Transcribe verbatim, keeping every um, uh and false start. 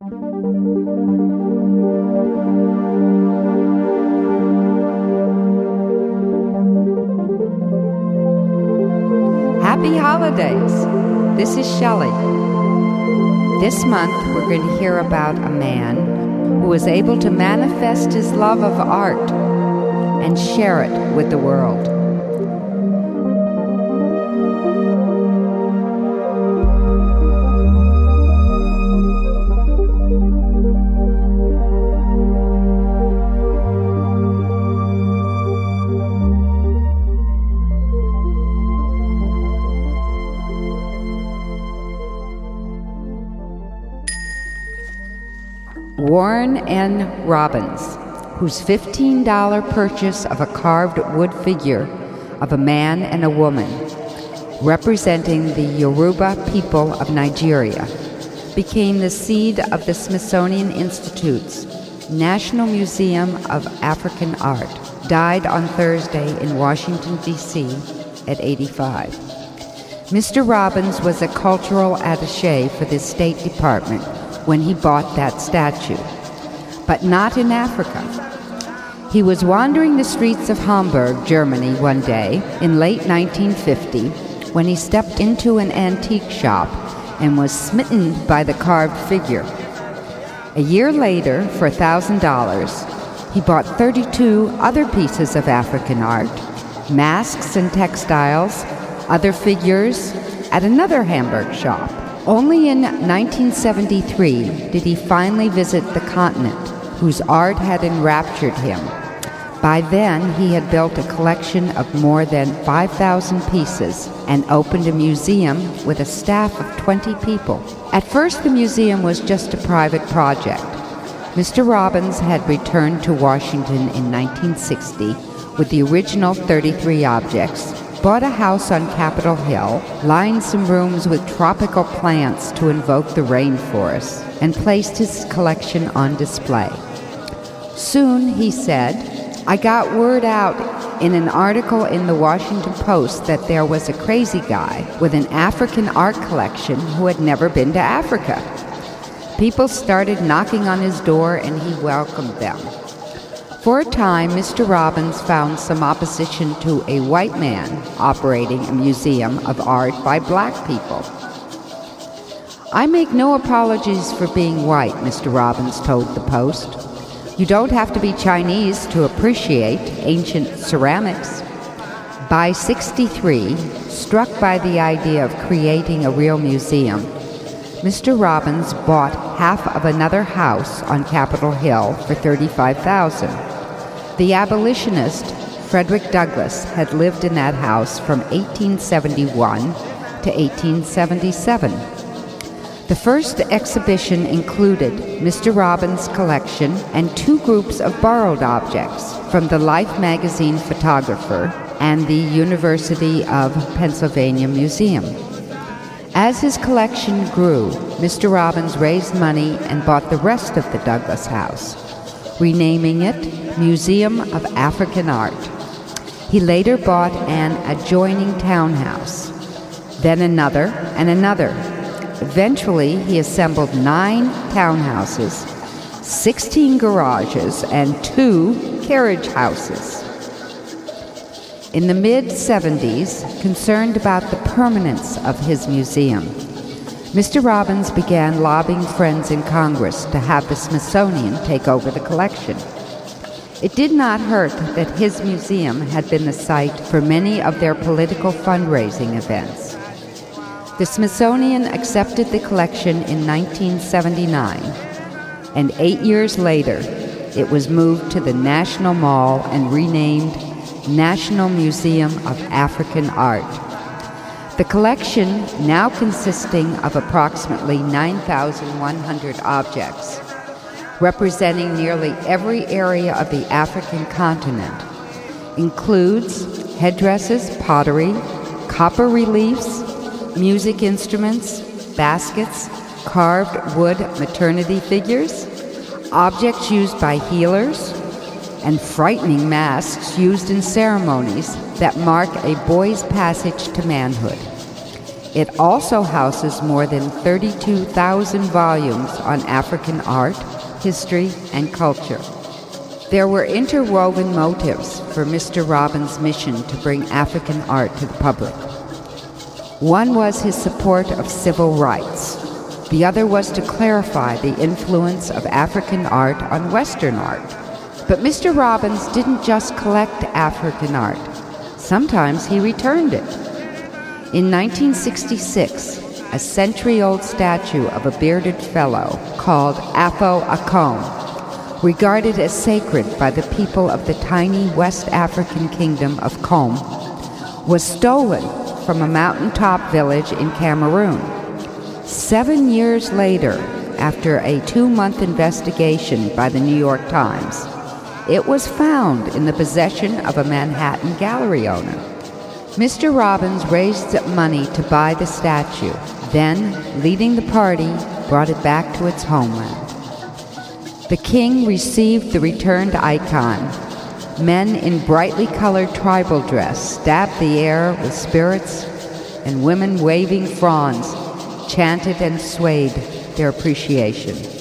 Happy holidays! This is Shelley. This month we're going to hear about a man who was able to manifest his love of art and share it with the world. Warren N. Robbins, whose fifteen dollars purchase of a carved wood figure of a man and a woman representing the Yoruba people of Nigeria became the seed of the Smithsonian Institute's National Museum of African Art, died on Thursday in Washington, D C at eighty-five. Mister Robbins was a cultural attaché for the State Department when he bought that statue, but not in Africa. He was wandering the streets of Hamburg, Germany, one day in late nineteen fifty when he stepped into an antique shop and was smitten by the carved figure. A year later, for one thousand dollars, he bought thirty-two other pieces of African art, masks and textiles, other figures, at another Hamburg shop. Only in nineteen seventy-three did he finally visit the continent, whose art had enraptured him. By then, he had built a collection of more than five thousand pieces and opened a museum with a staff of twenty people. At first, the museum was just a private project. Mister Robbins had returned to Washington in nineteen sixty with the original thirty-three objects, bought a house on Capitol Hill, lined some rooms with tropical plants to invoke the rainforest, and placed his collection on display. Soon, he said, I got word out in an article in the Washington Post that there was a crazy guy with an African art collection who had never been to Africa. People started knocking on his door and he welcomed them. For a time, Mister Robbins found some opposition to a white man operating a museum of art by black people. I make no apologies for being white, Mister Robbins told the Post. You don't have to be Chinese to appreciate ancient ceramics. By sixty-three, struck by the idea of creating a real museum, Mister Robbins bought half of another house on Capitol Hill for thirty-five thousand dollars. The abolitionist Frederick Douglass had lived in that house from eighteen seventy-one to eighteen seventy-seven. The first exhibition included Mister Robbins' collection and two groups of borrowed objects from the Life magazine photographer and the University of Pennsylvania Museum. As his collection grew, Mister Robbins raised money and bought the rest of the Douglass house, renaming it Museum of African Art. He later bought an adjoining townhouse, then another and another. Eventually, he assembled nine townhouses, sixteen garages, and two carriage houses. In the mid-seventies, concerned about the permanence of his museum, Mister Robbins began lobbying friends in Congress to have the Smithsonian take over the collection. It did not hurt that his museum had been the site for many of their political fundraising events. The Smithsonian accepted the collection in nineteen seventy-nine, and eight years later, it was moved to the National Mall and renamed National Museum of African Art. The collection, now consisting of approximately nine thousand one hundred objects, representing nearly every area of the African continent, includes headdresses, pottery, copper reliefs, music instruments, baskets, carved wood maternity figures, objects used by healers, and frightening masks used in ceremonies that mark a boy's passage to manhood. It also houses more than thirty-two thousand volumes on African art, history, and culture. There were interwoven motives for Mister Robbins' mission to bring African art to the public. One was his support of civil rights. The other was to clarify the influence of African art on Western art. But Mister Robbins didn't just collect African art. Sometimes he returned it. In nineteen sixty-six, a century-old statue of a bearded fellow called Afo Akom, regarded as sacred by the people of the tiny West African kingdom of Com, was stolen from a mountaintop village in Cameroon. Seven years later, after a two-month investigation by the New York Times, it was found in the possession of a Manhattan gallery owner. Mister Robbins raised money to buy the statue, then, leading the party, brought it back to its homeland. The king received the returned icon. Men in brightly colored tribal dress stabbed the air with spirits, and women waving fronds chanted and swayed their appreciation.